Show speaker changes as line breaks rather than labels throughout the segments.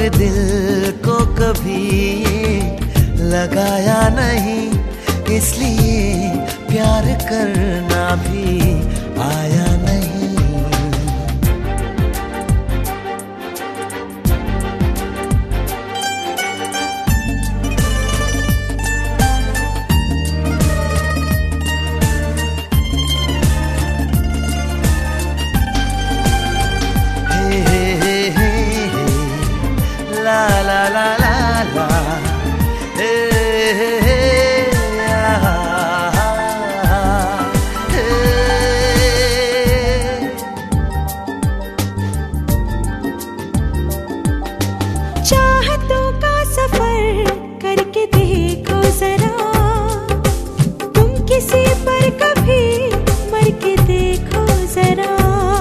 दिल को कभी लगाया नहीं, इसलिए प्यार करना भी आया नहीं। La la la la la, hey, hey, hey, ah, hey.
चाहतों का सफर करके देखो जरा, तुम किसी पर कभी मर के देखो जरा।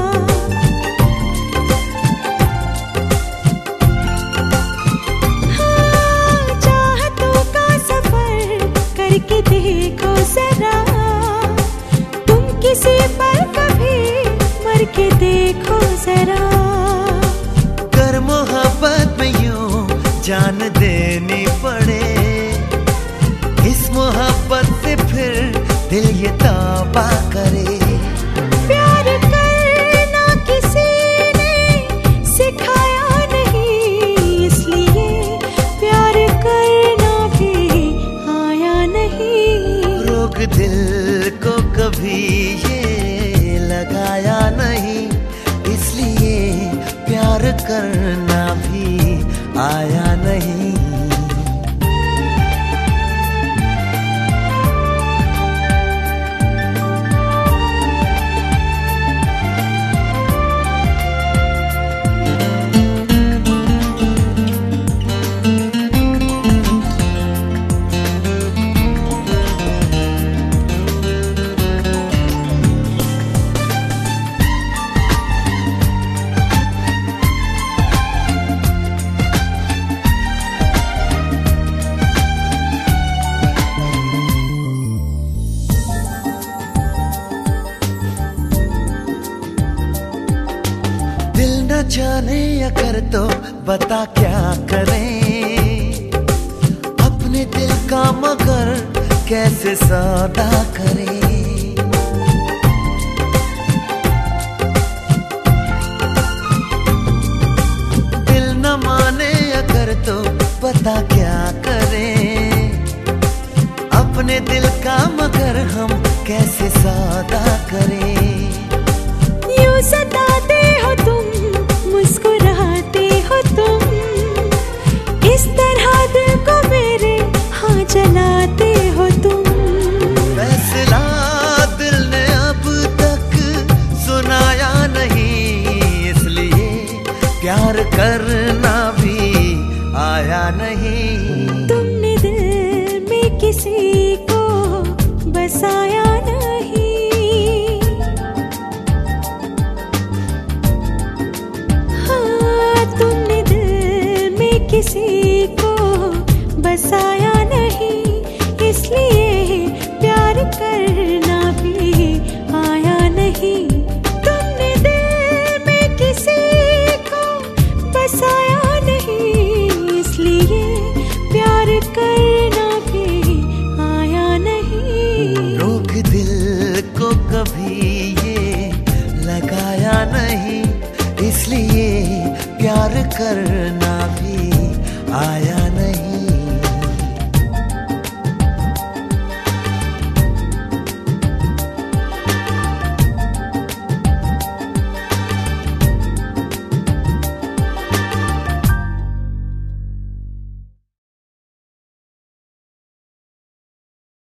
के देखो जरा, तुम किसी पर कभी मर के देखो जरा।
कर मोहब्बत में यूं जान देनी पड़े, इस मोहब्बत से फिर दिल ये तौबा करे।
प्यार करना किसी ने सिखाया नहीं, इसलिए प्यार करना भी आया नहीं।
रोक दिल को कभी ये लगाया नहीं, इसलिए प्यार करना भी आया नहीं। जाने अगर तो बता क्या करें, अपने दिल का मगर कैसे सौदा करें। दिल न माने अगर तो बता क्या करें, अपने दिल का मगर हम कैसे सौदा करें।
यूं सताते हो तुम, मुस्कुराते हो तुम, इस तरह दिल को मेरे हाँ जलाते हो तुम।
फैसला दिल ने अब तक सुनाया नहीं, इसलिए प्यार करना भी आया नहीं।